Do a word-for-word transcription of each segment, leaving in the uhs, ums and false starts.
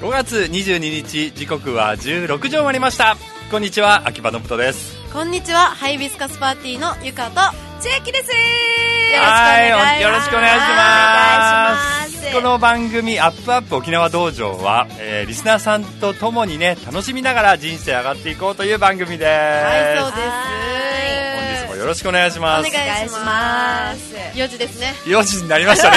ごがつにじゅうににち、時刻はじゅうろくじを回りました。こんにちは、秋葉のぶとです。 こんにちは、ハイビスカスパーティーのゆかと千秋です。 はい、よろしくお願いします。この番組アップアップ沖縄道場は、えー、リスナーさんとともにね、楽しみながら人生上がっていこうという番組です。 はい、そうです。 本日もよろしくお願いします。 お願いします。よじですね。 よじになりましたね。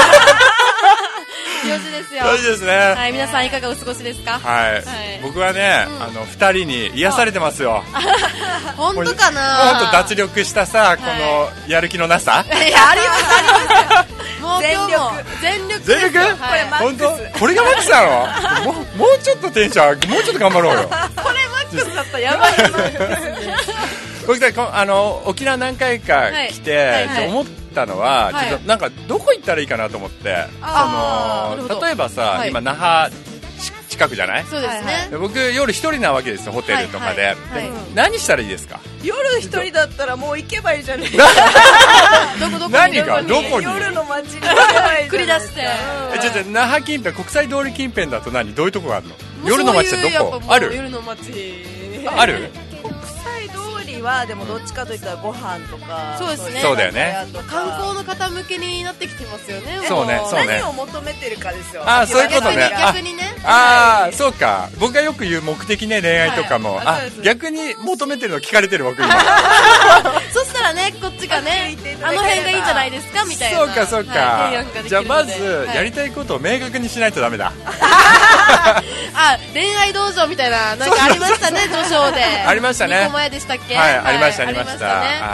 よじですよ。 よじですね。 はい、皆さんいかがお過ごしですか？ はい。はい、僕はね、うん、あのふたりに癒されてますよ。 本当かな？ 本当脱力したさ、このやる気のなさ。 いや、ありますあります。もう今日も全力。 全力？ これマックス。 本当？これがマックスなの？もうもうちょっとテンション、もうちょっと頑張ろうよ。これマックスだったらやばいやばい。 僕たあの沖縄何回か来て、はいはいはい、思ったのは、はい、ちょっとなんかどこ行ったらいいかなと思って、あの例えばさ、はい、今那覇近くじゃない？ そうですね。 僕夜一人なわけですよ、ホテルとかで。はいはいはい、何したらいいですか？ 夜一人だったらもう行けばいいじゃない。 どこどこ何がどこに？ 夜の街に行けばいいじゃない。 繰り出して。 え、ちょっと那覇近辺、国際通り近辺だと何？どういうとこがあるの？夜の街ってどこ？ある？ 夜の街ある？ はでもどっちかといったらご飯とか、 そうですね。 そうだよね。 観光の方向けになってきてますよね。 そうね、そうね。 何を求めてるかですよ。 あ、そういうことね。 逆にね。 ああ、そうか。僕がよく言う目的ね、恋愛とかも、あ、逆に求めてるの聞かれてる僕今。 そしたらね、こっちがね、あの辺がいいんじゃないですかみたいな。 そうかそうか。じゃあまずやりたいことを明確にしないとダメだ。 あ、恋愛道場みたいななんかありましたね、序章で。 ありましたね。 にこまえでしたっけ？ はい、ありましたありました。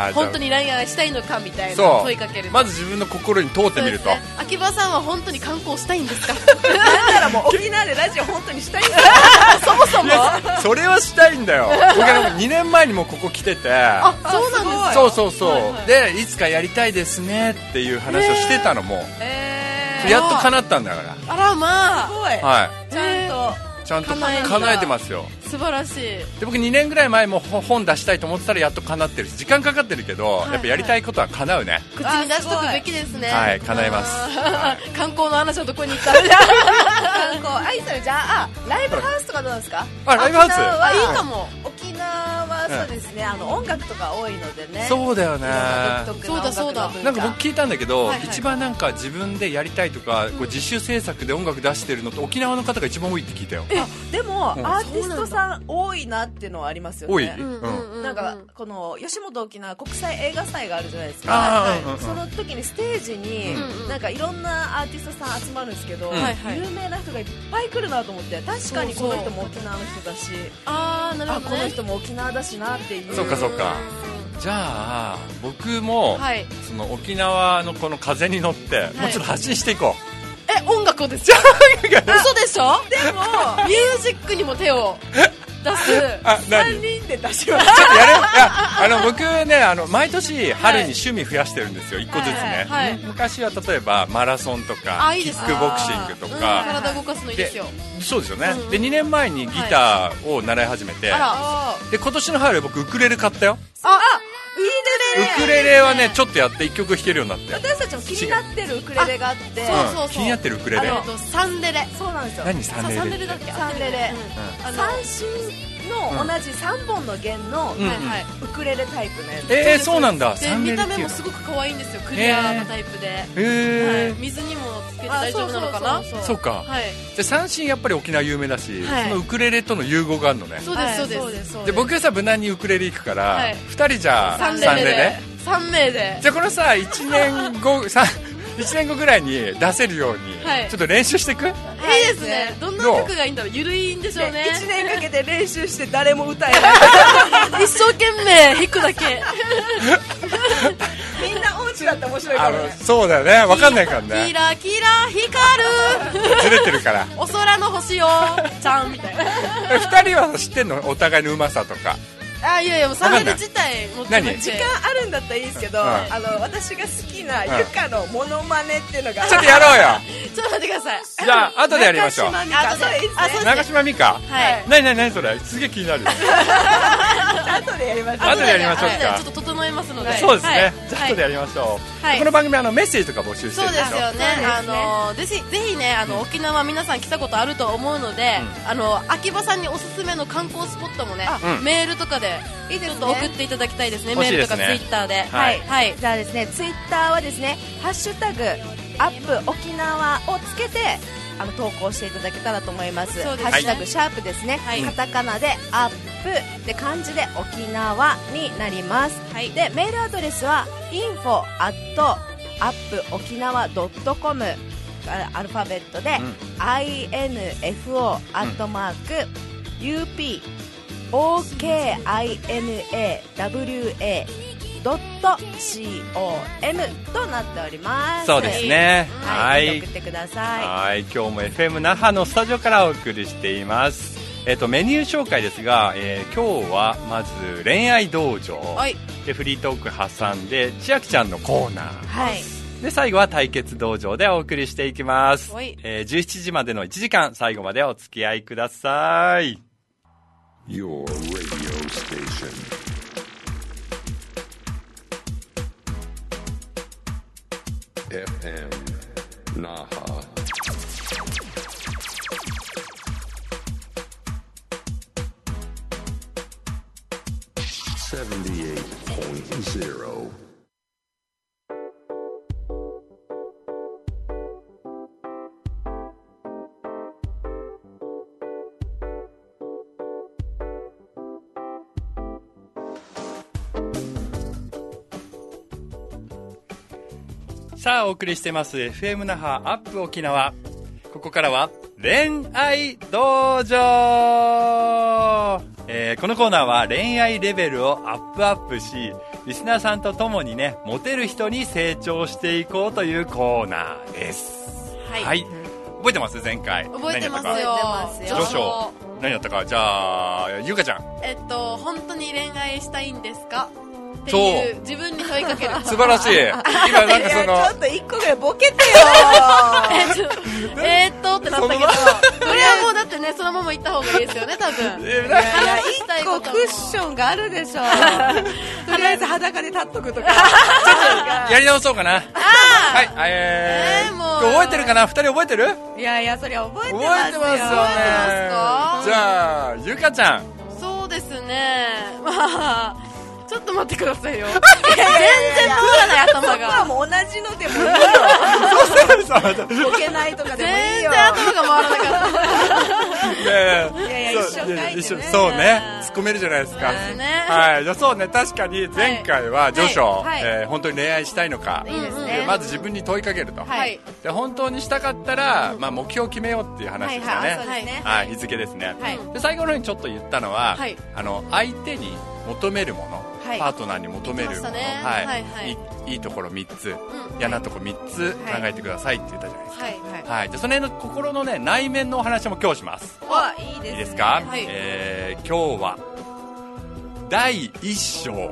本当に恋愛したいのかみたいな問いかける。 まず自分の心に通ってみると。 秋葉さんは本当に観光したいんですか？ だったらもう沖縄でラジオ本当にしたいんですか？そもそも。 それはしたいんだよ。僕はにねんまえにもここ来てて。 あ、そうなんですか。 そうそうそう。で、いつかやりたいですねっていう話をしてたのも。やっと叶ったんだから。 あらまあ。 すごい。 はい。 ちゃんと。 ちゃんと叶えてますよ。 素晴らしい。 で、僕にねんぐらい前も本出したいと思ってたらやっと叶ってるし、時間かかってるけど、はいはい、やっぱやりたいことは叶うね。 口に出しとくべきですね。 はい、叶えます。 観光の話はどこに行ったら？ 観光、あいさんじゃあ、ライブハウスとかどうですか？ あ、ライブハウス？ あ、いいかも。 沖縄はそうですね、あの音楽とか多いのでね。 そうだよね。 そうだそうだ。 なんか僕聞いたんだけど、一番なんか自分でやりたいとか、こう自主制作で音楽出してるのって沖縄の方が一番多いって聞いたよ。 でもアーティストさん多いなっていうのはありますよね。 多い。 なんかこの吉本沖縄国際映画祭があるじゃないですか。その時にステージになんかいろんなアーティストさん集まるんですけど、有名な人がいっぱい来るなと思って、確かにこの人も沖縄の人だし、 ああなるほどね。 この人も沖縄だしなっていう。 そうかそうか。じゃあ僕もその沖縄のこの風に乗ってもうちょっと発信していこう。 え、音楽をですか？嘘でしょ？でもミュージックにも手を出す。 あ、 さんにんで出します。 ちょっとやる？いや、あの僕ね、あの毎年春に趣味増やしてるんですよ。一個ずつね。はいはい、昔は例えばマラソンとか、 いいですキックボクシングとか、 うん、体動かすのいいですよ。 そうですよね。うん、でにねんまえにギターを習い始めて、はい、で今年の春僕ウクレレ買ったよ。 あ、いいですね。ウクレレはねちょっとやっていっきょく弾けるようになって。 私たちも気になってるウクレレがあって、 そうそうそう、 気になってるウクレレ。 あのサンレレ。 そうなんですよ。 何サンレレ？ サンレレだっけ？ サンレレ。三振の同じさんぼんの弦のウクレレタイプのやつ。 えー、そうなんだ。 で見た目もすごく可愛いんですよ。クリアなタイプで。えー、水にもつけて大丈夫なのかな？ そうか。はい。で三振やっぱり沖縄有名だし、そのウクレレとの融合があるのね。 そうですそうです。 で僕がさ無難にウクレレ行くから二人じゃサンレレ。 三名で。 じゃあこのさいちねんごさいちねんごぐらいに出せるように、はい、ちょっと練習していく？いいですね。どんな曲がいいんだろう。ゆるいんでしょうね。 いちねんかけて練習して誰も歌えない。 一生懸命弾くだけ。 みんな音痴だって面白いからね。 そうだよね。わかんないからね。 キラキラ光る。 ずれてるから。 お空の星よちゃんみたいな。 二人は知ってんの？お互いのうまさとか。 あ、いやいや、もうサンレレ自体持ってて時間あるんだったらいいですけど、うん、あの私が好きなゆかのモノマネっていうのが、 ちょっとやろうよ。 ちょっと待ってください。 じゃあ後でやりましょう。 中島美香、それいいですね。 長島美香。 はい。 なになになにそれ、すげえ気になる。 後でやりましょう。 後でやりましょうか。 ちょっと整えますので。 そうですね。じゃあ後でやりましょう。この番組あのメッセージとか募集してるんですよ。 そうですよね。あのぜひぜひね、あの沖縄皆さん来たことあると思うので、あの秋葉さんにおすすめの観光スポットもね、メールとかでちょっと送っていただきたいですね。メールとかツイッターで。 はいはい。じゃあですね、ツイッターはですね、ハッシュタグアップ沖縄をつけてあの投稿していただけたらと思います。ハッシュタグシャープですね。カタカナでアップで漢字で沖縄になります。でメールアドレスは インフォ アット アップ沖縄 ドットコム アルファベットで アイエヌエフオー アットマーク ユーピー オーケーアイエヌエーダブリューエードット コム となっております。 そうですね。 はい。送ってください。 はい。今日も エフエム 那覇のスタジオからお送りしています。えっとメニュー紹介ですが、えー、今日はまず恋愛道場、はい、でフリートーク挟んで千秋ちゃんのコーナー、はい、で最後は対決道場でお送りしていきます。はい、えー、じゅうしちじまでのいちじかん最後までお付き合いください。Your radio stationエフエム 那覇セブンティーエイトポイントゼロ。さあお送りしてます エフエム 那覇アップ沖縄。ここからは恋愛道場、えー、このコーナーは恋愛レベルをアップアップしリスナーさんと共にねモテる人に成長していこうというコーナーです。はい、はい、覚えてます？前回覚えてますよ。 序章何やったか。じゃあゆかちゃん、 えっと本当に恋愛したいんですかっていう自分に問いかける。 素晴らしい。今なんかそのちょっと一個ぐらいボケてよえーっとってなったけど、これはもうだってねそのまま行った方がいいですよね多分。 いやいや一個クッションがあるでしょとりあえず裸で立っとくとかやり直そうかな。はい、えー、えー、もう覚えてるかな。二人覚えてる？ いやいやそれ覚えてますよ。 覚えてますよね。じゃあゆかちゃん。 そうですね、まあちょっと待ってくださいよ。全然プーない頭が。 そこはもう同じのでもいいよ。ボケないとかでもいいよ。 全然頭が回らなかった。 いやいや一緒書いてね。 そうね。突っ込めるじゃないですか。はい。じゃあそうね、確かに前回は序章、えー、本当に恋愛したいのか。いいですね。まず自分に問いかけると。はい。で本当にしたかったら、まあ目標を決めようっていう話でしたね。はい。日付ですね。で最後の方にちょっと言ったのは、あの相手に求めるもの。はい、パートナーに求めるもの、ね、はいはいはい、い, い, いいところみっつ、うん、嫌なところみっつ考えてくださいって言ったじゃないですか。はいはいはい、でその辺の心の、ね、内面のお話も今日します。 わいいですね。 いいですか、はい、えー、今日はだいいっ章、はい、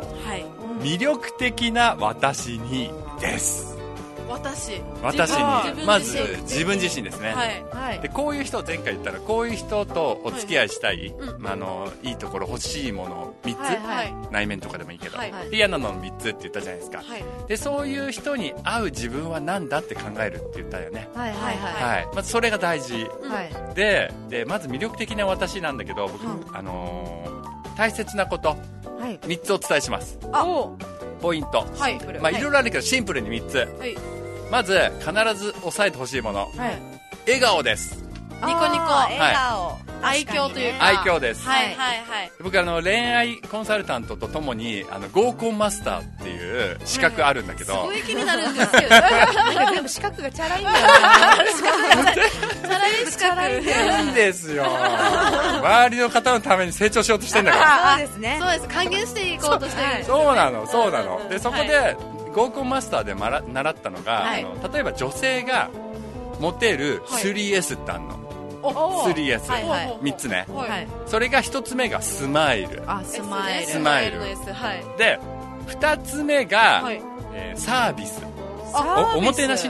魅力的な私にです。 私私にまず自分自身ですね、はいはい、でこういう人前回言ったらこういう人とお付き合いしたい、はい、まあ、あのいいところ欲しいものみっつ、はいはい、内面とかでもいいけど、はいはい、で嫌なのみっつって言ったじゃないですか、はい、でそういう人に会う自分は何だって考えるって言ったよね。はいはいはい、はい、まずそれが大事、はい、で, でまず魅力的な私なんだけど僕、うん、あのー、大切なこと、はい、みっつお伝えします。あポイント、はい、まあいろいろあるけどシンプルにみっつ、はい、まず必ず押さえてほしいもの、はい、笑顔です。 ニコニコ、 笑顔、はい、 愛嬌というか愛嬌です。 はいはいはい。 僕あの恋愛コンサルタントとともにあの合コンマスターっていう資格あるんだけど、 はい、すごい気になるんですけどなんかでも資格がチャラいんだよねチャラい資格いいんですよ周りの方のために成長しようとしてんだからそうですね。 そうです。還元していこうとしてるんです、 ね、そうなのそうなの。でそこで、はい、合コンマスターで習ったのが、はい、あの例えば女性がモテる スリーエス ってあるの、はい、スリーエス、はいはい、みっつね、はい、それがひとつめがスマイル。 あスマイルスマイル、はい、でふたつめが、はい、えー、サービス。お, おもてなしね。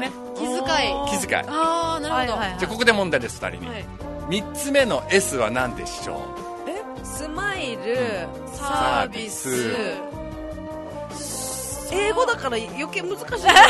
遣い気遣い。 ああなるほど、はいはいはい、 じゃあここで問題ですふたりに、はい、みっつめの S は何でしょう？ えスマイル、 サービス、 英語だから余計難しい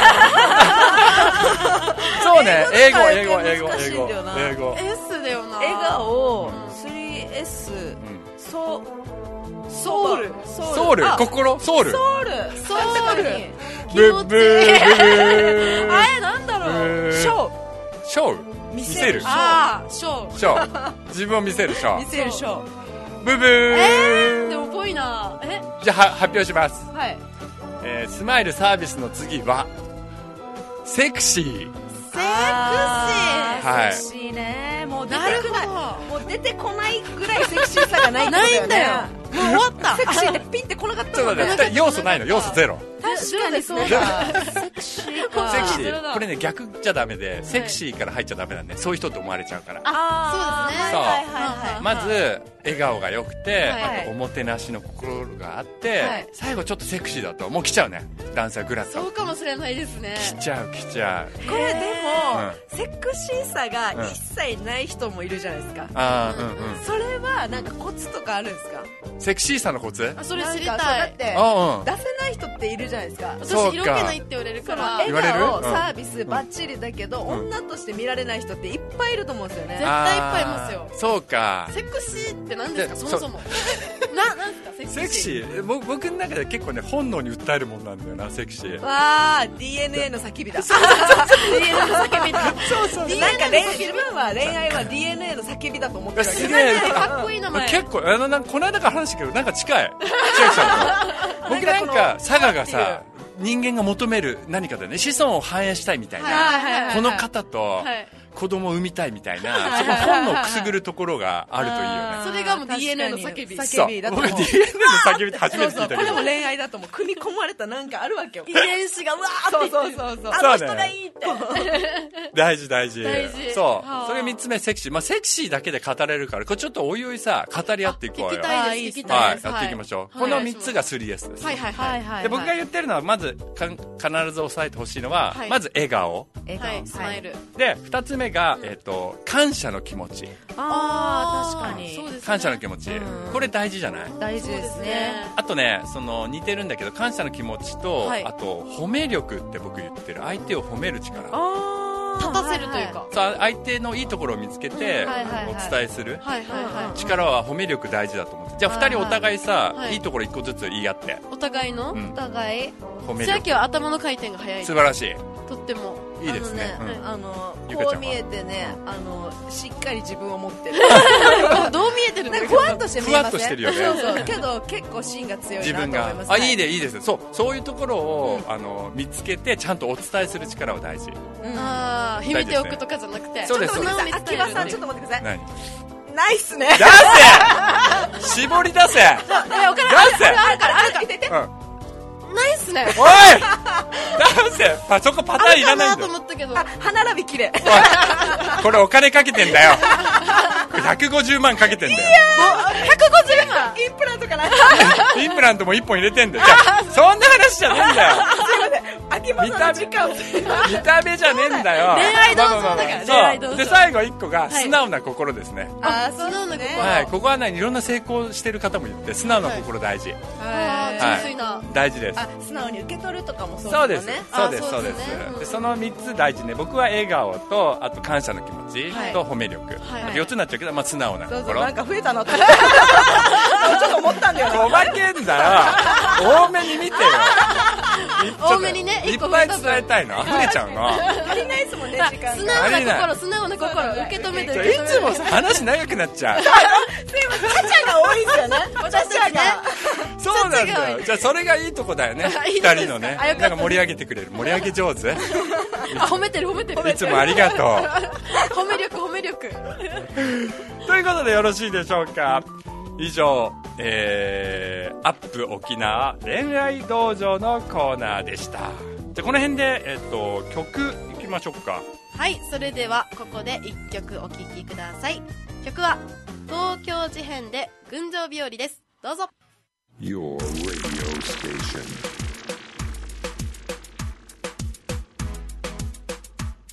そうね、英語英語英語英語英語 S だよな。 笑顔、うん、スリーエス、うん、ソソウルソウル心ソウルソウルソウルブッブーあれなんだろう、 ショーショー見せる、 ああショーショー自分を見せるショー見せるショーブブーえー、でもぽいな。えじゃあ発表します。 はい、 えー、スマイルサービスの次はセクシー。 セクシー、 はい、 セクシーね。もう出てなるこない、 ほもう出てこないぐらいセクシーさがないってことだよね。 ないんだよ、もう終わったセクシーってピンってこなかったもんね。 要素ないの、要素ゼロ。 確かにそうだ。セクシーか。 セクシーこれね逆じゃダメで、セクシーから入っちゃダメなんで、そういう人って思われちゃうから。 あそうですね。 そう、 はいはいはいはい、 まず笑顔が良くて、 はい、 あとおもてなしの心があって、はい、最後ちょっとセクシーだともう来ちゃうね、男性はグラッと。 そうかもしれないですね。 来ちゃう来ちゃう。 これでも、うん、セクシーさが一切ない人もいるじゃないですか、うん、 あうんうん、 それはなんかコツとかあるんですか？ セクシーさのコツ？ あそれ知りたい。 だってあ、うん、 出せない人っているじゃないですか。 私色気ないって言われるから。 笑顔、うん、サービスバッチリだけど、うん、女として見られない人っていっぱいいると思うんですよね。 絶対いっぱいいますよ。 そうか。 セクシーって何ですか、そもそも。な、なんですかセクシー？セクシー、僕、僕の中で結構ね、本能に訴えるもんなんだよな、セクシー。 わー、ディーエヌエー の叫びだ。 ディーエヌエー の叫びだ。 そうそう。なんか自分は恋愛は ディーエヌエー の叫びだと思ってるわけ。 すげえ。 かっこいい名前。 結構、あの、なんかこの間から話したけど、なんか近い。千秋さんと。僕なんか、佐賀がさ、人間が求める何かだよね、子孫を繁栄したいみたいな、この方と子供を産みたいみたいな、そこ本能をくすぐるところがあるといいよね。 それがもう ディーエヌエー の叫び。 叫びだと思う。 僕 ディーエヌエー の叫びって初めて聞いたけど、 そうそう、これも恋愛だと思う。組み込まれたなんかあるわけよ。 遺伝子がうわーってそうそうそうそう、 あの人がいいって。 大事大事。 大事。 そう。それみっつめセクシー。まあセクシーだけで語れるから、これちょっとおいおいさ語り合っていこうよ。 聞きたいです。聞きたいです。 はい、やっていきましょう。このみっつが スリーエス です。 はいはいはい。 で僕が言ってるのはまずか必ず押さえてほしいのは、まず笑顔。 笑顔。スマイル。 でふたつめがえっと感謝の気持ち。 ああ確かに。 感謝の気持ち。これ大事じゃない？ 大事ですね。 あとね、その似てるんだけど、感謝の気持ちと、あと褒め力って僕言ってる。相手を褒める力。 立たせるというか、 さあ相手のいいところを見つけてお伝えする力は褒め力大事だと思って。じゃあふたりお互いさ、いいところいっこずつ言い合って。 お互いの、 お互い褒め力。 千秋は頭の回転が早い。 素晴らしい。 とってもいいですね。 あのこう見えてね、あのしっかり自分を持ってる。 どう見えてるの？ ふわっとして見えません？ ふわっとしてるよね。 そうそう。けど結構芯が強いなと思います。 あ、いいでいいです。そうそういうところをあの見つけてちゃんとお伝えする力は大事。 ああ、秘めておくとかじゃなくて。 そうです。 秋葉さんちょっと待ってください。 何？ ないっすね。 出せ。絞り出せ。出せ。 あるからあるからあるから。ないっすね。 おい出せ。パそこパターンいらないんだよ。 あるかなと思ったけど。 歯並び綺麗。 これお金かけてんだよ。ひゃくごじゅうまんかけてんだよ。 ひゃくごじゅうまん。 インプラントかな。 インプラントもいっぽん入れてんだよ。そんな話じゃねえんだよ。 秋葉さんの時間を見た目じゃねえんだよ。 恋愛道場だから恋愛道場。 で最後いっこが素直な心ですね。 ああ、素直な心。 はい、ここはねいろんな成功してる方も言って素直な心大事。 はい。純粋な。 大事です。 あ、素直に受け取るとかもそうですね。 そうですそうです。でそのみっつ大事ね。僕は笑顔とあと感謝の気持ちと褒め力。よっつになっちゃうけどまあ素直な心。 そうそう、なんか増えたなってちょっと思ったんだよね。 おまけんだよ。多めに見てよ。 多めにね。 いっぱい伝えたいの溢れちゃうの。 足りないですもんね、時間が。 素直な心、素直な心、受け止めて受け止めて。 いつもさ話長くなっちゃう。 すいません、チャチャが多いんですよね。チャチャが。 そうなんだよ。じゃあそれがいいとこだよね。二人のね。なんか盛り上げてくれる。盛り上げ上手。 褒めてる褒めてる。 いつもありがとう。 褒め力褒め力。 ということでよろしいでしょうか。以上、えー、アップ沖縄恋愛道場のコーナーでした。じゃあこの辺で、えっと、曲いきましょうか。 はい、それではここでいっきょくお聴きください。曲は東京事変で群青日和です。どうぞ。 Your radio station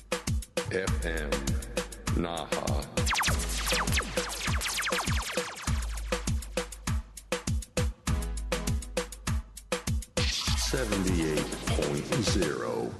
エフエム 那覇セブンティエイトポイントゼロ。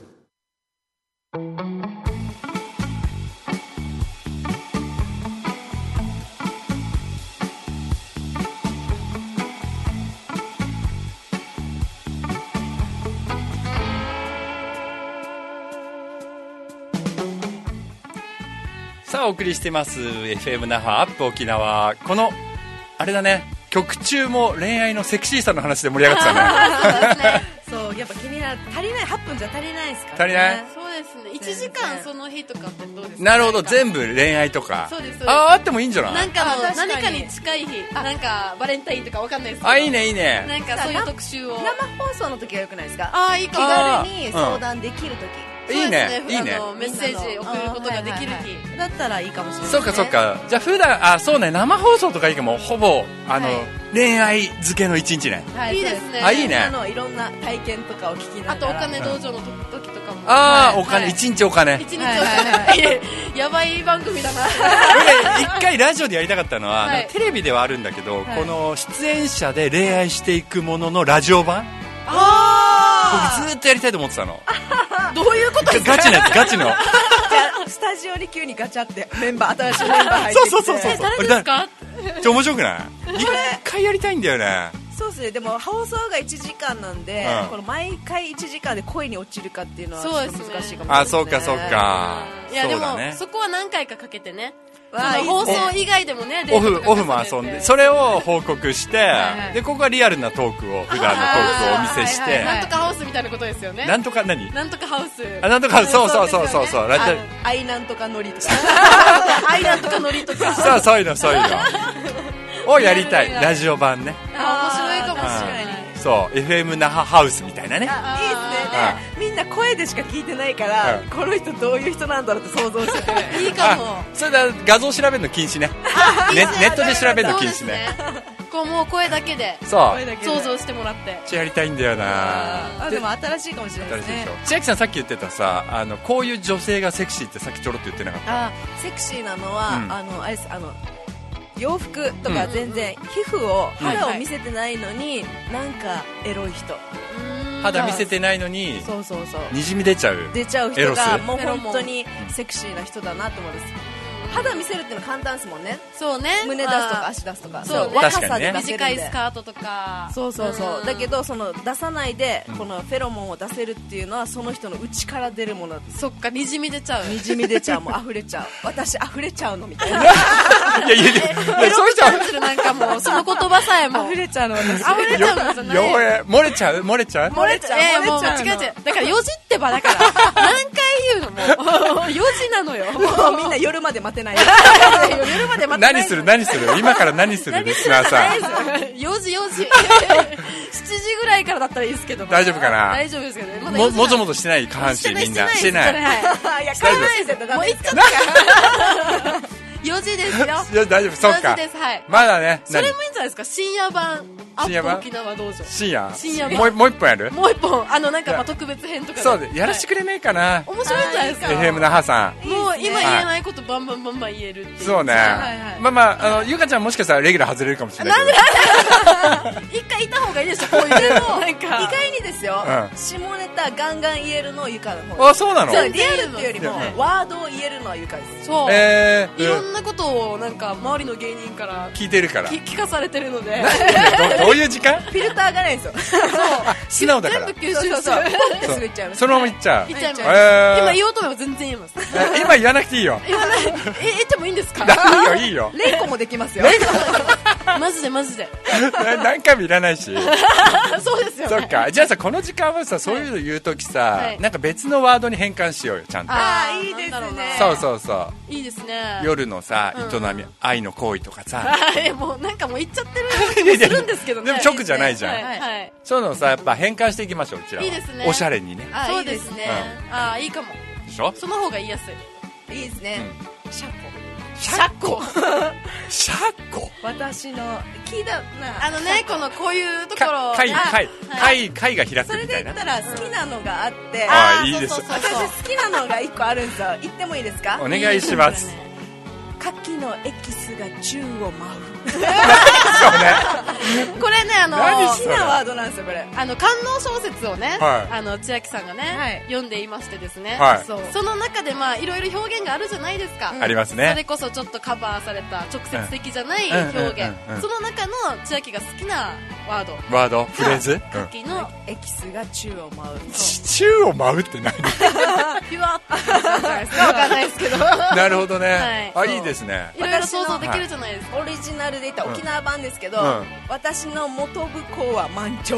さあお送りしてます エフエム 那覇アップ沖縄。このあれだね、曲中も恋愛のセクシーさの話で盛り上がってたね。 そうやっぱ気になる。足りないはっぷんじゃ足りないですからね。 足りない。 そうですね。いちじかんその日とかってどうですか。 なるほど、全部恋愛とか。 そうですそうです。 ああってもいいんじゃない。 なんかの何かに近い日、なんかバレンタインとかわかんないですけど。 あ、いいねいいね。 なんかそういう特集を。 生放送の時はよくないですか。 ああいいかも。 気軽に相談できる時。 いいねいいね。 メッセージ送ることができる日だったらいいかもしれない。 そうかそうか。じゃあ普段、あ、そうね、生放送とかいいかも。ほぼあの恋愛漬けの一日ね。 いいですね。 あ、いいね。 あのいろんな体験とかを聞きながら。 あとお金道場の時とかも。 ああ、お金、一日お金。 一日お金。やばい番組だな。 俺一回ラジオでやりたかったのは、テレビではあるんだけど、この出演者で恋愛していくもののラジオ版。ああ。僕ずっとやりたいと思ってたの。 どういうことですか。 ガチのやつ、ガチの。 じゃあスタジオに急にガチャってメンバー、新しいメンバー入ってきて。 そうそうそうそう。 誰ですか。 ちょ面白くない。一回やりたいんだよね。 そうですね。でも放送がいちじかんなんで、うん、この毎回いちじかんで恋に落ちるかっていうのはちょっと難しいかもしれないですね。 あ、そうかそうか。 いやでも そ,、ね、そこは何回かかけてね。放送以外でもね、 オフオフも遊んで、それを報告して、はいはい、でここはリアルなトークを、普段のトークをお見せして、はいはいはい、 なんとかハウスみたいなことですよね。 なんとか何？ なんとかハウス。 あ、なんとかハウス、そうそうそうそうそう。 アイなんとかノリとか。 アイなんとかノリとか。 そう、そういうのそういうのをやりたい。ラジオ版ね。 あ、面白いかもしれない。 そう、エフエム 那覇ハウスみたいなね。 いいですね。みんな声でしか聞いてないから、うん、この人どういう人なんだろうって想像してて。 いいかも。 それで画像調べるの禁止ね。ネ, ネットで調べるの禁止ね。 こうもう声だけでそう想像してもらって。 ちやりたいんだよな。 あ、でも新しいかもしれないですね。 千秋さんさっき言ってたさ、あのこういう女性がセクシーってさっきちょろっと言ってなかった。 あ、セクシーなのは、うん、あのあれです、あの洋服とか全然、うん、皮膚を肌を見せてないのに、うん、なんかエロい人、 肌見せてないのにそうそうそうにじみ出ちゃう出ちゃう人がもう本当にセクシーな人だなと思うんです。肌見せるっていうのは簡単ですもんね。 そうね。 胸出すとか足出すとか。 そう、 若さで出せるんで。 短いスカートとか。 そうそうそう。だけどその出さないでこのフェロモンを出せるっていうのはその人の内から出るもの。 そっか、にじみ出ちゃう。 にじみ出ちゃう、もう溢れちゃう。私溢れちゃうのみたいな。 いやいやいや、そういう人はなんかもうその言葉さえも溢れちゃうの私。 溢れちゃうのじゃない。 よえ、漏れちゃう漏れちゃう漏れちゃう。 えー、もう間違えちゃう。だからよじってばだから。何回言うのもうよじなのよ。 もうみんな夜まで待てない。夜まで待って何する何する今から何するリスナーさん。よじよじしちじぐらいからだったらいいですけど。 大丈夫かな。 大丈夫ですけどね。 ももぞもぞしてない下半身みんなしてない。 いや、してないですよ。 もう行っちゃった。よじですよ。 大丈夫、そっか。まだね。 それもいいんじゃないですか。深夜版アップ沖縄道場。 深夜。 深夜版。 もうもう一本やる？ もう一本。あのなんかまあ特別編とか。 そうでやらしてくれないかな。 面白いんじゃないですか。 エフエム 那覇さん。 もう今言えないことバンバンバンバン言えるっていう。 そうね。まあまああのゆかちゃんもしかしたらレギュラー外れるかもしれない。 なんで？一回いた方がいいでしょ。こういうの。 なんか意外にですよ。下ネタガンガン言えるのゆかの方。 あ、そうなの？ リアルっていうよりもワードを言えるのはゆかです。 そう。 えいろんなことをなんか周りの芸人から聞いてるから聞かされてるので。 どういう時間？ フィルターがないんですよ。 素直だから。 全部吸収そうそう。ポンってすぐいっちゃいます。 そのままいっちゃう。 いっちゃいます。今言おうと思えば全然言えます。 今言わなくていいよ。 言わない。え、言ってもいいんですか？ いいよいいよ。 連呼もできますよ。 マジでマジで。 何回もいらないし。 そうですよ。 そっか。じゃあさ、この時間はさ、そういうの言うときさ、なんか別のワードに変換しようよ、ちゃんと。 ああ、いいですね。 そうそうそう。 いいですね。 夜のさ、営み、愛の行為とかさ。 もうなんかもう言っちゃってる気がするんですけどね。 でも直じゃないじゃん。 はい。 そういうのさ、やっぱ変換していきましょう、うちらは。 いいですね。 おしゃれにね。 そうですね。ああ、いいかも。 でしょ？ その方が言いやすい。 いいですね。 シャッコ。 シャッコ。 シャコ私の聞いたなあのねこのこういうところ貝貝貝貝が開くみたいな。 それで言ったら好きなのがあって、 ああいいです。 私好きなのが一個あるんですよ。言ってもいいですか？ お願いします。 牡蠣のエキスが宙を舞う。 これねあの好きなワードなんですよこれ。 あの官能小説をね、 はい、 あの千秋さんがね、はい、読んでいましてですね、 はい、 そうその中でまあいろいろ表現があるじゃないですか。 ありますね。 それこそちょっとカバーされた直接的じゃない表現。その中の千秋が好きなワード。 ワードフレーズ。 牡蠣のエキスが宙を舞う。 宙を舞うって何？ ピュワッとじゃないですか。わかんないですけど。 なるほどね。はい、あいいですね。 いろいろ想像できるじゃないですか。 オリジナルで言った沖縄版ですけど、うん、私の元部港は満潮。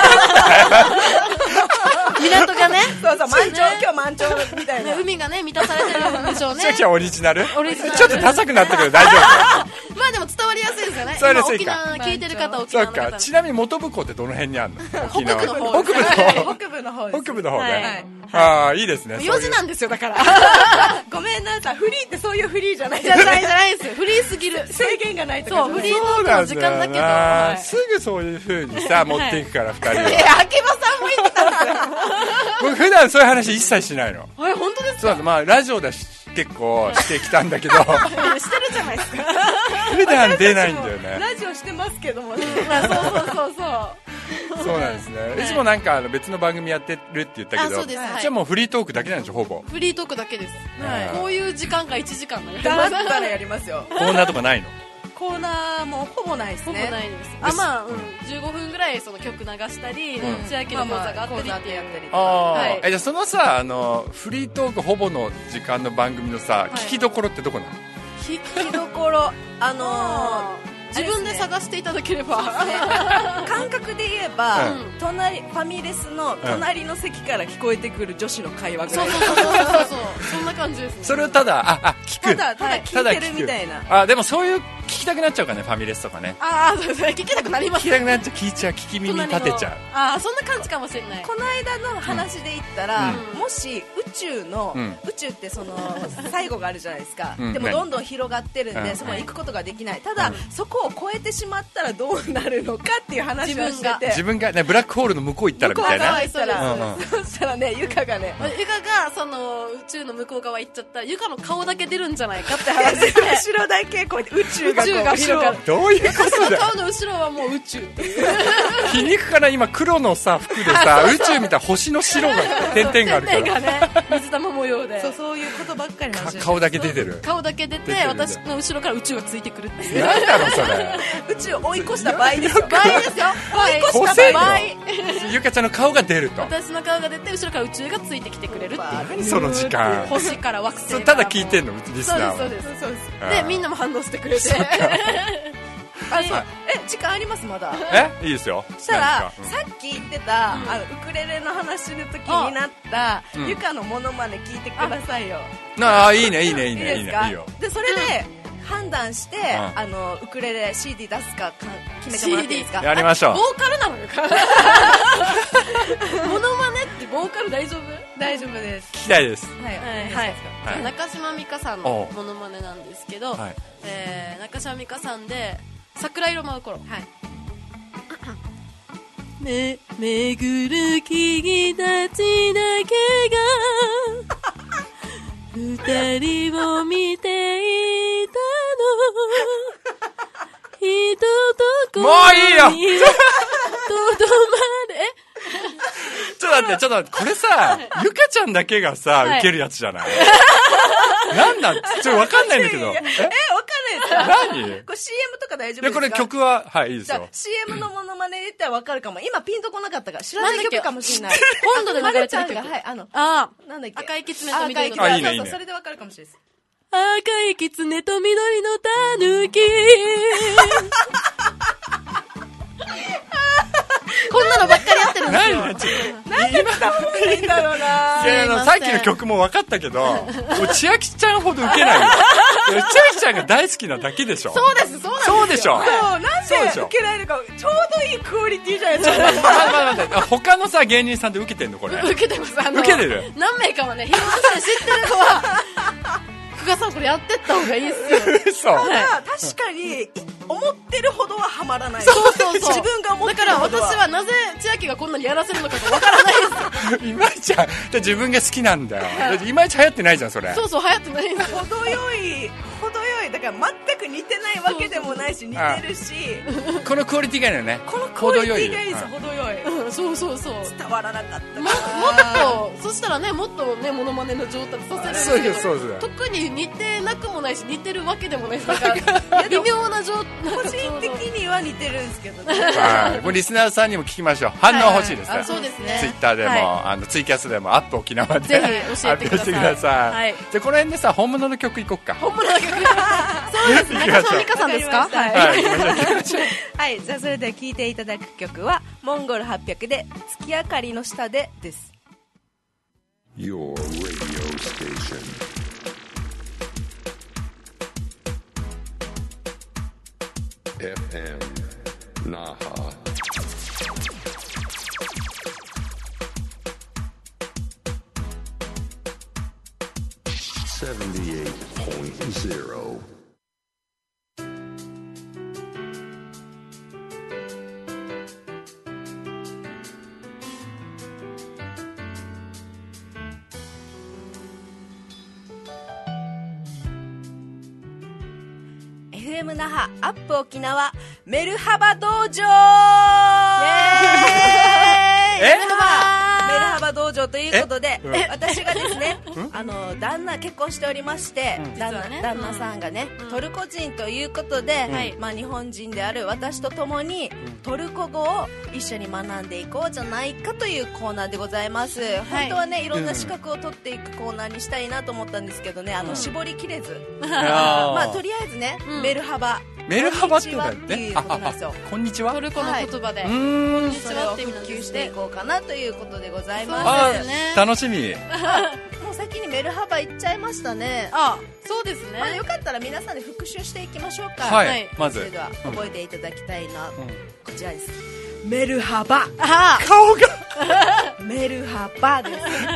港がね、 そうそう満潮、今日満潮みたいな、 海がね満たされてるんでしょうね。 千秋はオリジナル？ オリジナル。 ちょっとダサくなったけど大丈夫？ まあでも伝わりやすいですよね。 伝わりやすいか。 沖縄聞いてる方は沖縄の方。 そうか。ちなみに元部港ってどの辺にあるの？ 北部の方。 北部の方。 北部の方です。 北部の方ね。ああいいですね。 よじなんですよだから。 ごめんなさい。フリーってそういうフリーじゃないじゃないじゃないですよ。フリーすぎる。 制限がないとか。 そうフリートークの時間だけど。 すぐそういう風にさ持っていくからふたりは。 いや秋葉さんも言ってたんですよ。 僕普段そういう話一切しないの。 あれ本当ですか？ そうまあラジオで結構してきたんだけど。 してるじゃないですか。 普段出ないんだよね。 ラジオしてますけどもね。 そうそうそうそう。 そうなんですね。いつもなんか別の番組やってるって言ったけど、じゃあもうフリートークだけなんでしょほぼ。 フリートークだけです。こういう時間がいちじかんだよ。 だったらやりますよ。 コーナーとかないの？ コーナーもほぼないですね。 ほぼないです。あまあ、うん、じゅうごふんぐらいその曲流したり、千秋の講座があったりっていう。 ああ、えじゃあそのさあのフリートークほぼの時間の番組のさ聞きどころってどこなの？ 聞きどころあの自分で探していただければ、 感覚で言えば、隣ファミレスの隣の席から聞こえてくる女子の会話ぐらい。 そうそうそうそうそんな感じですね。 それをただああ聞く。 ただただ聞いてるみたいな。 あでもそういう聞きたくなっちゃうかねファミレスとかね。 ああそうですね聞きたくなります。 聞きたくなっちゃう聞いちゃう聞き耳立てちゃう。 ああそんな感じかもしれない。 この間の話で言ったら、もし宇宙の宇宙ってその最後があるじゃないですか。でもどんどん広がってるんでそこに行くことができない。ただそこを超えてしまったらどうなるのかっていう話をしてて、 自分がねブラックホールの向こう行ったらみたいな。 向こう側行ったら、そしたらねゆかがね、 ゆかがその宇宙の向こう側行っちゃったらゆかの顔だけ出るんじゃないかって話で、 後ろだけこう宇宙が広がる。 どういうことだよ。 顔の後ろはもう宇宙っていう。 皮肉から今黒のさ服でさ宇宙みたいな星の白が点々があるから。 点々がね水玉模様で。 そうそういうことばっかりなんですよ。 顔だけ出てる。 顔だけ出て私の後ろから宇宙がついてくるっていう。 なんだろうそれ。 宇宙を追い越した場合ですよ。 場合ですよ。 追い越した場合。 ゆかちゃんの顔が出ると。 私の顔が出て後ろから宇宙がついてきてくれるっていう。 その時間。 星から惑星から。 ただ聞いてんのリスナーは。 そうですそうですそうです。でみんなも反応してくれて。 あそうえ時間ありますまだ。 えいいですよ。 そしたらさっき言ってたあのウクレレの話の時になったゆかのモノマネ聞いてくださいよ。 ああいいねいいねいいねいいねいいよ。 でそれで判断してあのウクレレ シーディー 出すか決めてもらっていいですか。 やりましょう。 ボーカルなのよ。モノマネってボーカル大丈夫？ 大丈夫です。 聞きたいです。 はいはい。中島美嘉さんのモノマネなんですけど、え中島美嘉さんで桜色舞う頃。はい。め巡る木々たちだけが二人を見ていたの。人ともういいよ。 とどまれ。 ちょっと待ってちょっと待ってこれさゆかちゃんだけがさ受けるやつじゃない。なんなんちょっと分かんないんだけど。え分かんないですか。何？ これ シーエム とか大丈夫ですか？いやこれ曲ははいいいですよ。 じゃあ シーエム のモノマネ言ったら分かるかも。今ピンとこなかったから知らない曲かもしれない。 今度で流れてる曲。 はいあのあなんだっけ赤いキツネと緑のタヌキ。 そうそうそれで分かるかもしれないです。 赤いキツネと緑のタヌキ。こんなのばっかりやってるんですよ。 なんで伝わらないんだろうな。 いやいやさっきの曲も分かったけどもう千秋ちゃんほど受けないよ。千秋ちゃんが大好きなだけでしょ。 そうですそうなんですよ。 そうでしょ。 そうなんで受けられるかちょうどいいクオリティじゃないですか。 待って待って他のさ芸人さんで受けてんのこれ。 受けてます。あの受けてる。 何名かはねヒロミさん知ってる子は久我さんこれやってった方がいいっすよ。 そう、確かに思ってるほどはハマらない。 そうそうそう、 自分が思ってるほどは。 だから私はなぜ千秋がこんなにやらせるのかがわからないですいまいちゃ自分が好きなんだよ。いまいち流行ってないじゃんそれ。 そうそう流行ってないんですよ。 程よい程よいだから全く似てないわけでもないし似てるし、 このクオリティがいいのね。 このクオリティがいいです。程よい、 うん、そうそうそう、 伝わらなかったも, もっとそしたらねもっとねモノマネの上達させるんですけど、 そうですそうです、 特に似てなくもないし似てるわけでもないです。だから微妙な状態。 個人的には似てるんですけどね。 はい、もうリスナーさんにも聞きましょう。反応欲しいですから、はい、 そうですね、 ツイッターでも、はい、あのツイキャスでもアップ沖縄でぜひ教えてください。 してください、はい、じゃあこの辺でさ本物の曲いこっか。 本物の曲そうですね。中島美嘉さんですか。 はい、はい、はい、じゃあそれでは聴いていただく曲はモンゴルはっぴゃくで月明かりの下でです。 Your radio stationエフエム Naha seventy-eight point zero。 エフエム 那覇アップ沖縄メルハバ道場。 イエーイ、 メルハバメルハバ道場ということで、私がですねあの旦那結婚しておりまして、うん、旦, 那ね、旦那さんがね、うん、トルコ人ということで、うん、まあ、日本人である私と共に、うん、トルコ語を一緒に学んでいこうじゃないかというコーナーでございます、はい、本当はねいろんな資格を取っていくコーナーにしたいなと思ったんですけどね、あの、うん、絞りきれずまあとりあえずね、うん、メルハバメルハバってことね。いうことなんですよ。 こんにちは。 トルコの言葉で。 はい、うーん。それを普及していこうかなということでございます。 そうですね。 楽しみ。 もう先にメルハバ行っちゃいましたね。 あ、そうですね。 まあ、よかったら皆さんで復習していきましょうか。 はい。はい、まず。 それでは覚えていただきたいのは、うん、こちらです。メルハバ。 あー、 顔が。 メルハバです。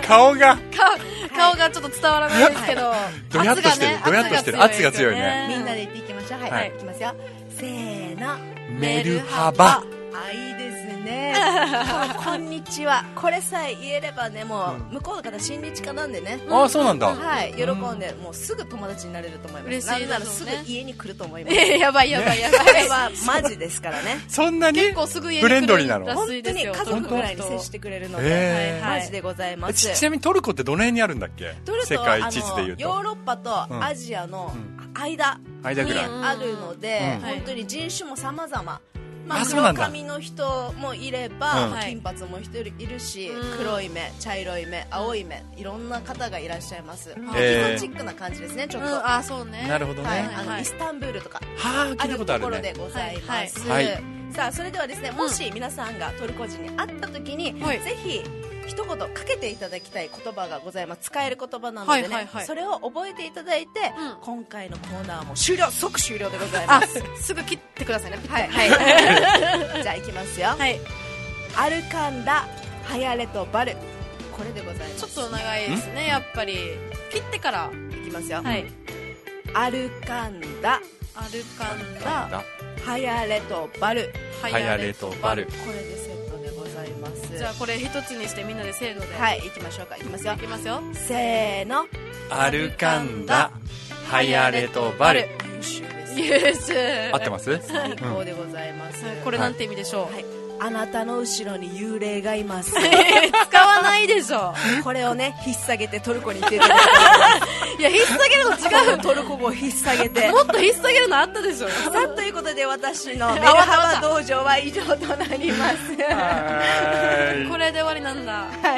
顔が。 顔、顔がちょっと伝わらないですけど。 どやっとしてる。どやっとしてる。圧が強いね。 みんなで言っていきましょう。はい。はい、いきますよ。せーの。 メルハバ。 あ、いいですね。こんにちは。これさえ言えればね、もう向こうの方親日家なんでね。 ああ、そうなんだ。 はい、喜んでもうすぐ友達になれると思います。嬉しい。なんならすぐ家に来ると思います。 やばいやばいやばい。 これはマジですからね。 そんなに結構すぐ家にフレンドリーなの。 本当に家族ぐらいに接してくれるので、マジでございます。 ちなみにトルコってどの辺にあるんだっけ？世界地図でいうと。 ヨーロッパとアジアの間にあるので、本当に人種も様々。まあ、黒髪の人もいれば、うん、金髪も人いるし、うん、黒い目、茶色い目、青い目、いろんな方がいらっしゃいます。エキゾチックな感じですね、ちょっと。うん、 あ、そうね。 なるほどね。はい、 あのイスタンブールとかあるところでございます。はいはい、さあ、それではですね、もし皆さんがトルコ人に会った時に、うん、ぜひ一言かけていただきたい言葉がございます。使える言葉なのでね、はいはいはい、それを覚えていただいて、うん、今回のコーナーも終了、即終了でございます。 すぐ切ってくださいね。 はい、はい、じゃあいきますよ。はい、アルカンダ、ハヤレとバル、これでございます。 ちょっと長いですね、やっぱり切ってからいきますよ。はい、アルカンダ、 アルカンダ、 ハヤレとバル、 ハヤレとバル、 これでセットでございます。 じゃあこれ一つにしてみんなでせーので、 はい、いきましょうか。いきますよ。 いきますよ。 せーの。 アルカンダ、ハヤレとバル。 優秀です。 優秀。 合ってます？ 最高でございます。 うん、これなんて意味でしょう？ はい、あなたの後ろに幽霊がいます。 使わないでしょ。 これをね、引っ提げてトルコに行っていただきたい。 いや、引っ提げるの違う。 トルコ語を引っ提げて。 もっと引っ提げるのあったでしょ。 さあ、ということで私のメルハバ道場は以上となります。 これで終わりなんだ。 はい。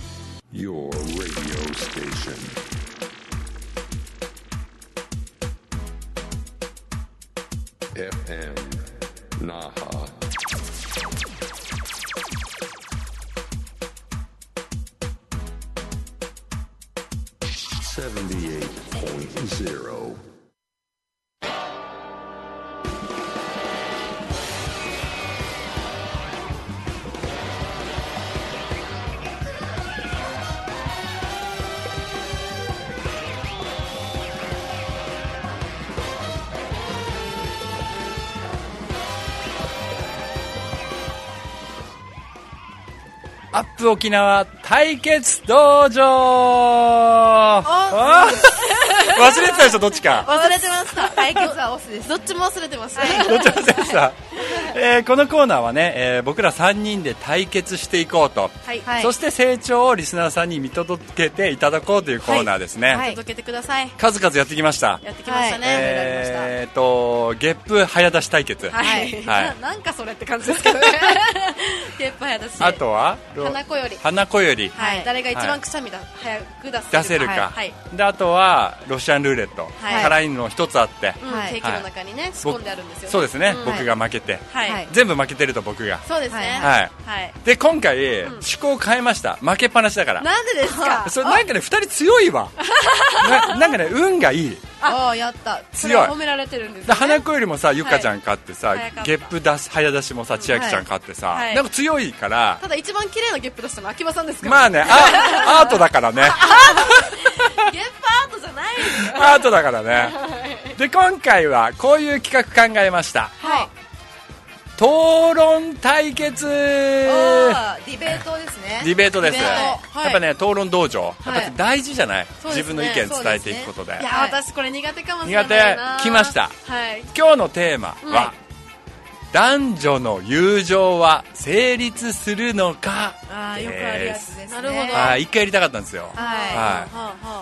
Your radio stationエフエム Naha seventy-eight point zero。 アップ沖縄対決道場。あ忘れてたでしょ、どっちか。 忘れてました。 対決はオスです。 どっちも忘れてました。 どっちも忘れてました。えー、このコーナーはね、えー、僕らさんにんで対決していこうと、はい、そして成長をリスナーさんに見届けていただこうというコーナーですね。 はいはい、届けてください。 数々やってきました。 やってきましたね。 えー、とゲップ早出し対決。 はい。はい、なんかそれって感じですけどね。ゲップ早出し。 あとは花子より。 花子より。 はい。誰が一番くしゃみだ、早く出せるか。 出せるか。はい。であとはロシアンルーレット。はい、辛いの一つあって、 うん、ケーキの中にね仕込んであるんですよね。 そうですね。うん、僕が負けて、はい、全部負けてると僕が。 そうですね。 はい。はい。で今回、うん、趣向を変えました。負けっぱなしだから。 なんでですか。 それなんかね二人強いわ。な, なんかね運がいい。 ああやった。 強い。 褒められてるんですね。 花子よりもさゆかちゃん勝ってさ、はい、ゲップ出す早出しもさ千秋ちゃん勝ってさ、はい、なんか強いから。 ただ一番綺麗なゲップ出したのは秋葉さんですから。 まあねアートだからね。 ゲップアートじゃないですよ。 アートだからね。で今回はこういう企画考えました。はい。討論対決。 ディベートですね。 ディベートです。やっぱね討論道場、やっぱ大事じゃない、自分の意見伝えていくことで。 いや私これ苦手かもしれないな。 苦手。来ました。はい。今日のテーマは、男女の友情は成立するのか。 ああよくあるやつですね。 なるほど。 はい。一回やりたかったんですよ。はい。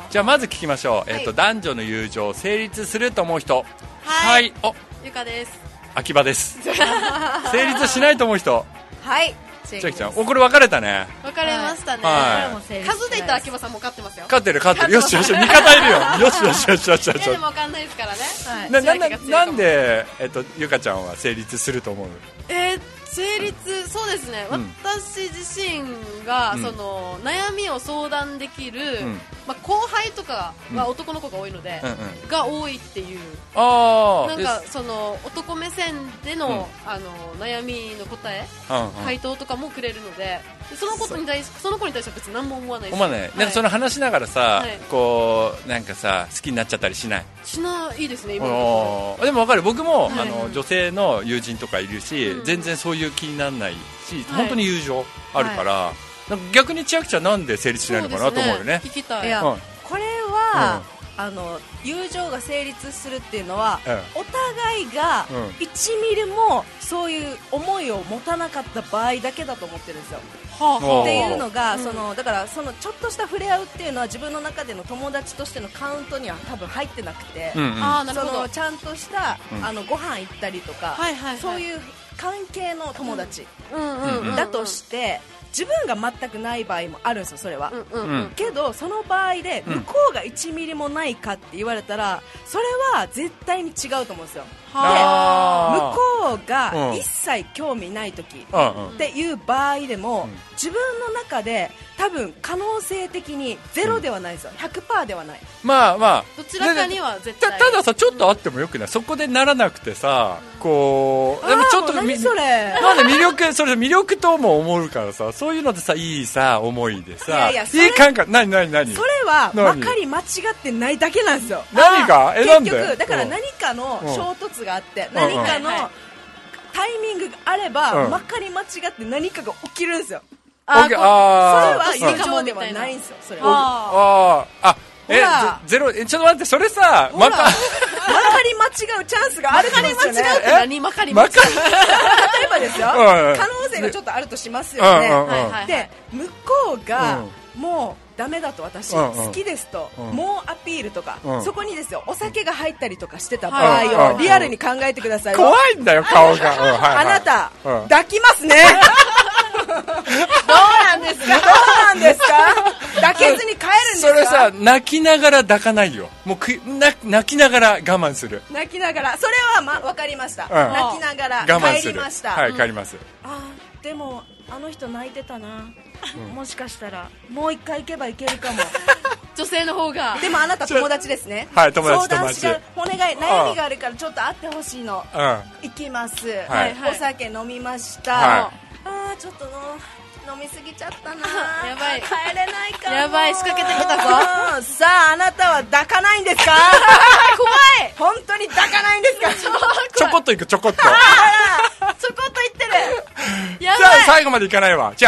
じゃあまず聞きましょう。えっと男女の友情成立すると思う人。はい。おゆかです。 秋葉です。成立しないと思う人。 はい。 千秋ちゃん、おこれ分かれたね。 分かれましたね。数で言ったら秋葉さんも勝ってますよ。 勝ってる勝ってる。よしよし味方いるよ。よしよしよしよしよし。 でも分かんないですからね。 なななんでえっとゆかちゃんは成立すると思う？ えー成立、そうですね、うん、私自身が、うん、その悩みを相談できる、うん、まあ、後輩とかは男の子が多いので、うんうん、が多いっていう、あなんかその男目線での、うん、あの悩みの答え、うんうん、回答とかもくれるので、そのことに対しその子に対しては別に何も思わないし、 思わない、はい、なんかその話しながらさ、はい、こうなんかさ好きになっちゃったりしない？ しないですね今のところ。でも分かる、僕も、はい、あの女性の友人とかいるし、うん、全然そういう気にならないし、はい、本当に友情あるから、はい、なんか逆に千秋ちゃんなんで成立しないのかなと思うよね。 聞きたい。 いや、うん、これは、うん、あの友情が成立するっていうのは、うん、お互いがいちミリもそういう思いを持たなかった場合だけだと思ってるんですよ。はあ、っていうのが、うん、そのだからそのちょっとした触れ合うっていうのは自分の中での友達としてのカウントには多分入ってなくて、うんうん、あなるほど、そのちゃんとした、うん、あのご飯行ったりとか、はいはいはい、そういう関係の友達だとして自分が全くない場合もあるんですよ、それは、うんうんうん、けどその場合で向こうがいちミリもないかって言われたらそれは絶対に違うと思うんですよ。で向こうが一切興味ない時っていう場合でも、うん、自分の中で多分可能性的にゼロではないですよ、ひゃくパーセント ではない。 まあまあどちらかには絶対た, たださちょっとあってもよくない？そこでならなくてさ、うん、こうでもちょっと何それなんで魅力それ魅力とも思うからさ、そういうのでさいいさ思いでさ、いやいやいい感覚。何何何それはまかり間違ってないだけなんですよ。 何がえなんで結局だから何かの衝突があって、うん、何かのタイミングがあれば、うん、まかり間違って何かが起きるんですよ。ああそれは友情ではないんですよ。それはあああえゼロえちょっと待って、それさまかまかり間違うチャンスがあるんですよね。 まかり間違うって何？まかり間違う例えばですよ、可能性がちょっとあるとしますよね。で向こうがもうダメだと、私好きですともうアピールとか、そこにですよお酒が入ったりとかしてた場合をリアルに考えてください。 怖いんだよ顔が。 あなた抱きますね。どうなんですか？どうなんですか？抱けずに帰るんですか？ それさ泣きながら抱かないよ。もうくな泣きながら我慢する。 泣きながらそれはま分かりました。うん、泣きながら帰りました。 はい帰ります。 あでもあの人泣いてたな。うん、もしかしたらもう一回行けばいけるかも。 女性の方が。 でもあなた友達ですね。 はい友達友達。 相談しがお願い悩みがあるからちょっと会ってほしいの。うん、行きます。はい、お酒飲みました。はいあーちょっとの飲みすぎちゃったなやばい帰れないかもやばい仕掛けてきたぞさああなたは抱かないんですか怖い本当に抱かないんですかちょこっといくちょこっとちょこっといってるやばいじゃあ最後までいかないわ。じゃあ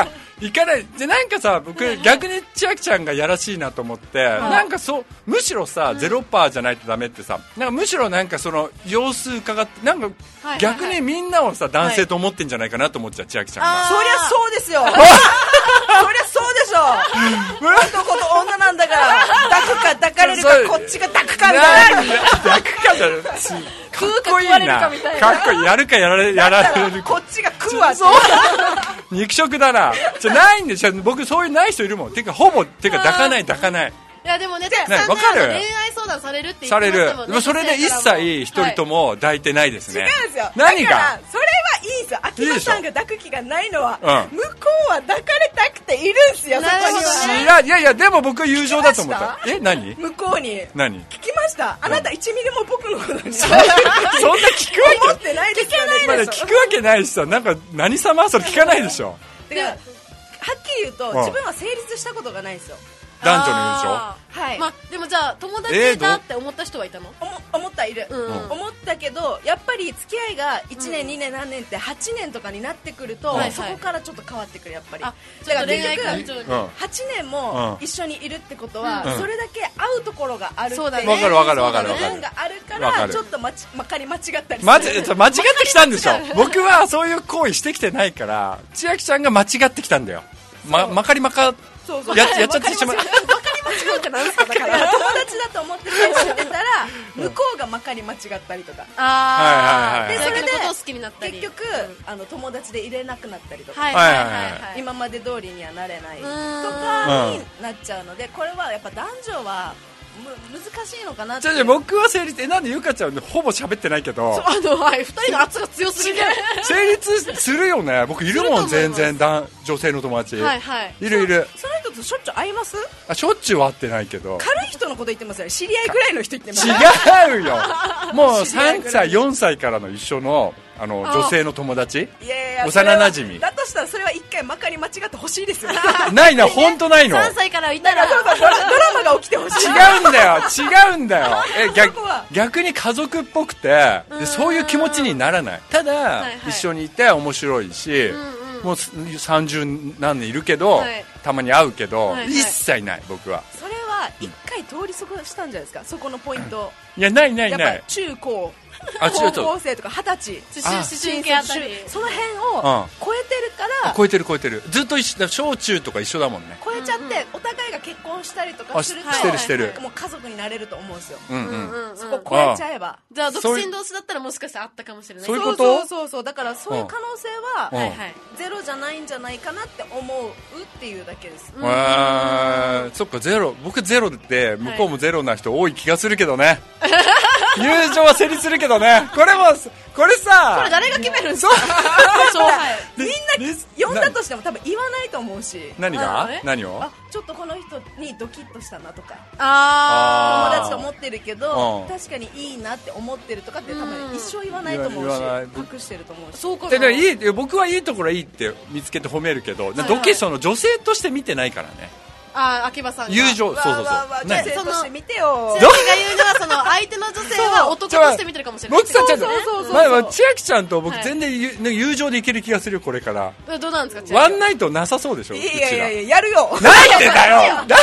行かないで、なんかさ僕、はい、逆に千秋ちゃんがやらしいなと思って、はい、なんかそうむしろさ、うん、ゼロパーじゃないとダメってさ、なんかむしろなんかその様子伺ってなんか逆にみんなをさ男性と思ってんじゃないかなと思っちゃう千秋ちゃんが。 そりゃそうですよそりゃそうでしょ男と女なんだから抱くか抱かれるかこっちが抱くかみたいな抱くかじゃかっこいいな、かっこいい、やるかやられやられるかこっちが食うわ肉食だな。じゃないんでしょ、僕そういうない人いるもん。てかほぼてか抱かない抱かない。 いやでもね、たくさんね、恋愛相談されるって言ってましたもんね。 それで一切一人とも抱いてないですね。 違うんですよ。 何が？ だからそれはいいんですよ。秋葉さんが抱く気がないのは、向こうは抱かれたくているんですよ。そこにはね。いやいやでも僕は友情だと思った。え、何？ 向こうに。 何？ 聞きました。あなた一ミリも僕のことにそんな聞くわけ思ってないですよね。 聞くわけないしさ、なんか何様それ聞かないでしょ。 だからはっきり言うと自分は成立したことがないんですよ。 男女の友情。 はい。まあでもじゃあ友達だって思った人はいたの？ 思思ったいる。思ったけどやっぱり付き合いがいちねんにねん何年ってはちねんとかになってくるとそこからちょっと変わってくるやっぱり。だから恋愛感情にはちねんも一緒にいるってことはそれだけ会うところがあるっていう。わかるわかるわかるわかる。があるからちょっとまちまかり間違ったりする。 間違ってきたんでしょ。僕はそういう行為してきてないから千秋ちゃんが間違ってきたんだよ。ままかりまかそうそうや, やっちゃってしまう。 まかり間違うってなんですか。だから友達だと思って接してたら向こうがまかり間違ったりとか。 ああ。 でそれで好きになったり結局あの友達で入れなくなったりとか。 はいはいはい。 今まで通りにはなれないとかになっちゃうので、これはやっぱ男女は難しいのかなって。 じゃあ僕は成立。え、なんでゆかちゃんほぼ喋ってないけど。 あのはいふたりの圧が強すぎる。 成立するよね。僕いるもん全然男女性の友達。 はいはい。 いるいる。 その人としょっちゅう会います？ あ、しょっちゅうは会ってないけど。 軽い人のこと言ってますよね。知り合いぐらいの人言ってます。 違うよ。もうさんさいよんさいからの一緒の。あの女性の友達、 いやいや幼なじみだとしたらそれは一回まかり間違ってほしいですよね。 ないな、本当ないの。 さんさいからいたらドラマが起きてほしい。 違うんだよ違うんだよ。え 逆, 逆に家族っぽくてでそういう気持ちにならない。ただ、はいはい、一緒にいて面白いし、うんうん、もうさんじゅう何年いるけど、はい、たまに会うけど、はいはい、一切ない僕は。 それは一回通り過ごしたんじゃないですか、そこのポイント。 いやないないない。 やっぱ中高高校生とか二十歳思春期あたりその辺を超えてるから、 超えてる超えてる。ずっと一緒、小中とか一緒だもんね。 超えちゃってお互いが結婚したりとかするとしてるしてる、 もう家族になれると思うんですよ。 うんうん、 そこ超えちゃえば。 じゃあ独身同士だったらもしかしたらあったかもしれない。 そういうこと。 そうそうそう。だからそういう可能性はゼロじゃないんじゃないかなって思うっていうだけです。 へー、そっか。ゼロ。僕ゼロで向こうもゼロな人多い気がするけどね。友情は成立するけどね。これもこれさ、 これ誰が決めるんですか。 みんな呼んだとしても多分言わないと思うし。 何が何を。 あ、ちょっとこの人にドキッとしたなとか、 あ友達と思ってるけど確かにいいなって思ってるとかって多分一生言わないと思うし、隠してると思うし。 そうか。 でいい、僕はいいところはいいって見つけて褒めるけど、ドキその女性として見てないからね。 あ、秋葉さんが友情、そうそうそう。 女性として見てよ。 千秋が言うのはその相手の女性は男として見てるかもしれない。 僕さちゃんと、前は千秋ちゃんと僕全然友情でいける気がするよこれから。 どうなんですか。 ワンナイトなさそうでしょ。 いやいやいや、やるよ。 なんでだよ。なんでだよ。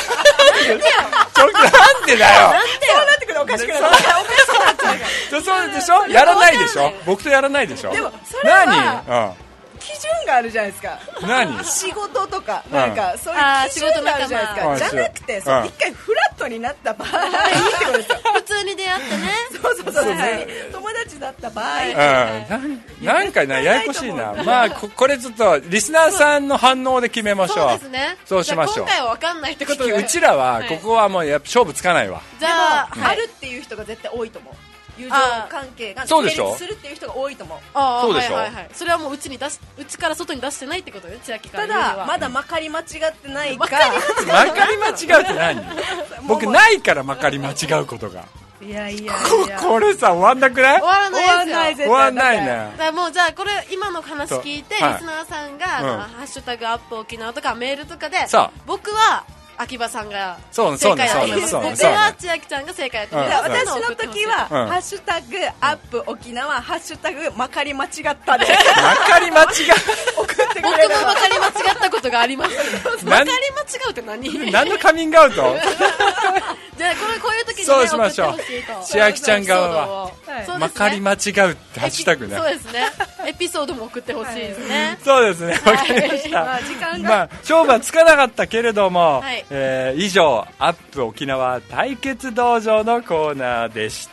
なんでだよ。 そうなってくるおかしくなる。 そうでしょ。やらないでしょ。僕とやらないでしょ。 でもそれは何？ 基準があるじゃないですか。 何？ 仕事とかなんかそういう基準があるじゃないですか。じゃなくて一回フラットになった場合ってことですよ。 普通に出会ってね。 そうそうそう。友達だった場合。 なんかな、ややこしいな。まあこれちょっとリスナーさんの反応で決めましょう。 そうですね。 そうしましょう。 今回は分かんないってことで。 うちらはここはもうやっぱ勝負つかないわ。 じゃああるっていう人が絶対多いと思う。友情関係が成立するっていう人が多いと思う。 そうでしょ。 はいはいはい。それはもううちに出し、うちから外に出してないってことよ。千秋から。 ただまだまかり間違ってないか。 まかり間違うって何？僕ないからまかり間違うことが。 いやいやいや。 これさ終わんなくない？ 終わらないですよ。 終わんないね。 だからもうじゃあこれ今の話聞いてリスナーさんがハッシュタグアップ沖縄とかメールとかで僕は秋葉さんが正解だと思います。 僕は千秋ちゃんが正解だと思います。 私の時はハッシュタグアップ沖縄ハッシュタグまかり間違ったでまかり間違送ってくれる。 僕もまかり間違ったことがあります。まかり間違うって何？ 何のカミングアウト？ じゃあこれこういう時にそうしましょう。千秋ちゃん側はまかり間違うってハッシュタグね。 そうですね。エピソードも送ってほしいですね。 そうですね。わかりました。まあ時間がまあ勝負はつかなかったけれども、え以上アップ沖縄対決道場のコーナーでした。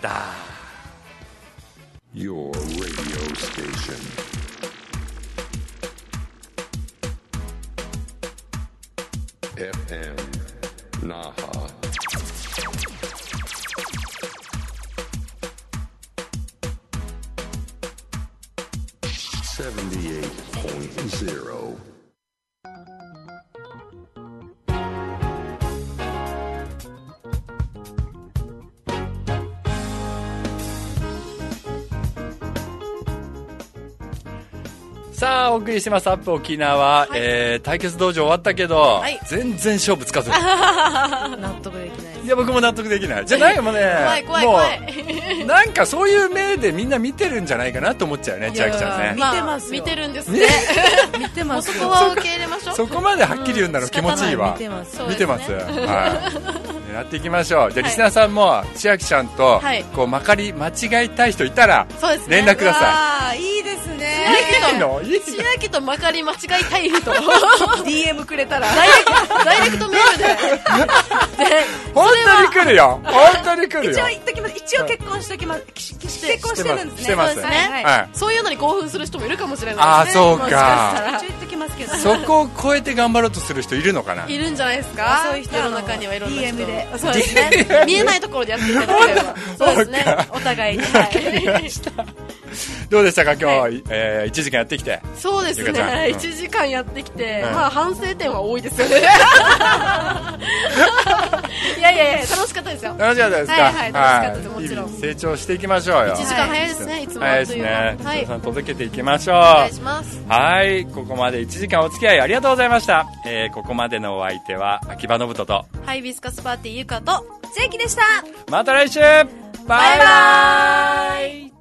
Your radio stationエフエム Naha seventy-eight point zero。 さあお送りしてますアップ沖縄、はい、えー、対決道場終わったけど、はい、全然勝負つかず納得できない。 いや僕も納得できない。じゃないもんね。 怖い怖い怖い。 もうなんかそういう目でみんな見てるんじゃないかなと思っちゃうね、千秋ちゃんね。 見てますよ。見てるんですね。見てます。そこは受け入れましょう。 そこまではっきり言うんだろう、気持ちいいわ。 見てます。 見てます。はい。やっていきましょう。じゃあリスナーさんも千秋ちゃんとこうまかり間違いたい人いたら連絡ください。 いいですね。 いいの？ 千秋とまかり間違いたい人 ディーエム くれたらダイレクト、ダイレクトメールで本当に来るよ。本当に来るよ。 一応言っときます。一応結婚しときます。結婚してるんですね。 してますね。 そういうのに興奮する人もいるかもしれないですね。 ああそうか。 一応言っときますけど。 そこを超えて頑張ろうとする人いるのかな。 いるんじゃないですか。そういう人の中にはいろんな人。 ディーエム で。 そうですね。見えないところでやっていただければ。そうですね。お互いに。 どうでしたか今日、えー、いちじかんやってきて。 そうですね、いちじかんやってきて、うん、まあ反省点は多いですよね。いやいやいや楽しかったですよ。 楽しかったですか。 はいはい楽しかったです、もちろん。 成長していきましょうよ。 いちじかん早いですね、いつも早いですね。はい、さん届けていきましょう。お願いします。 はい、ここまでいちじかんお付き合いありがとうございました。えー、ここまでのお相手は秋葉信人とハイビスカスパーティーゆかと千秋でした。 また来週。バイバイ。